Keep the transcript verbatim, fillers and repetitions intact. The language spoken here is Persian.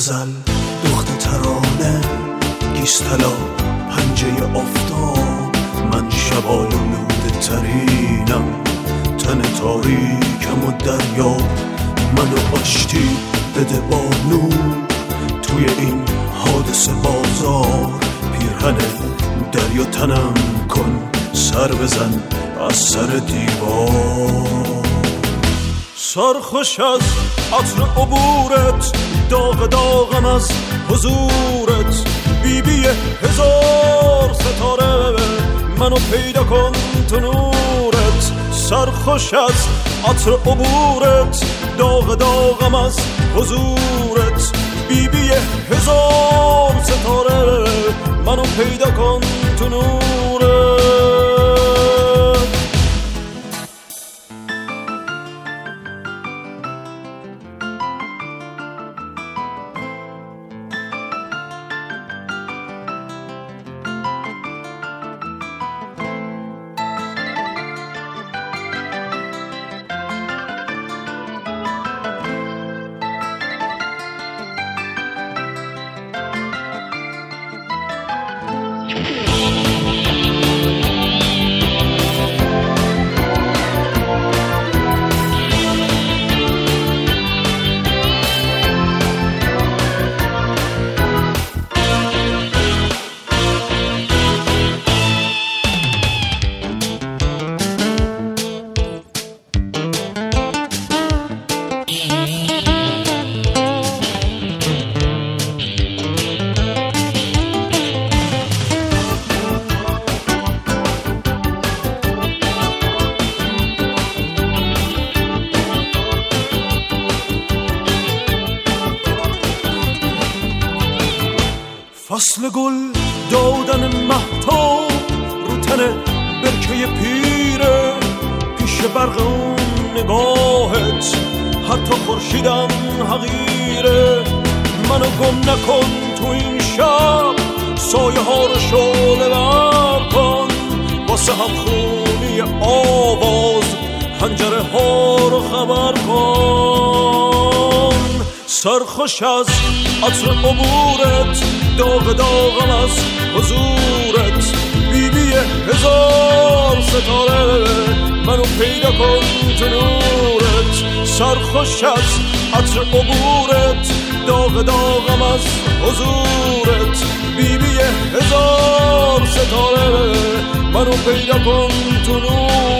غزل دخت ترانه گیستلا پنجه افتاب من شبالود ترینم تن تاریکم و دریا منو آشتی بده با نور توی این حادثه بازار پیرهن دریا تنم کن سر بزن از سر دیوار سرخوش از عطر عبورت داغ داغم از حضورت بی بی هزار ستاره منو پیدا کن تو نورت سرخوش از عطر عبورت داغ داغم از حضورت بی بی هزار ستاره منو پیدا کن تو نورت فصل گل دادن مهتاب رو تن برکه پیره پیش برق اون نگاهت حتی خورشیدم حقیره منو گم نکن تو این شب سایه ها رو شعله ور کن واسه هم خونی آواز حنجره ها رو خبر کن سرخوش از عطر عبورت داغ داغم از حضورت بی بی هزار ستاره منو پیدا کن تو نورت سرخوش از عطر عبورت داغ داغم از حضورت بی بی هزار ستاره منو پیدا کن تو نورت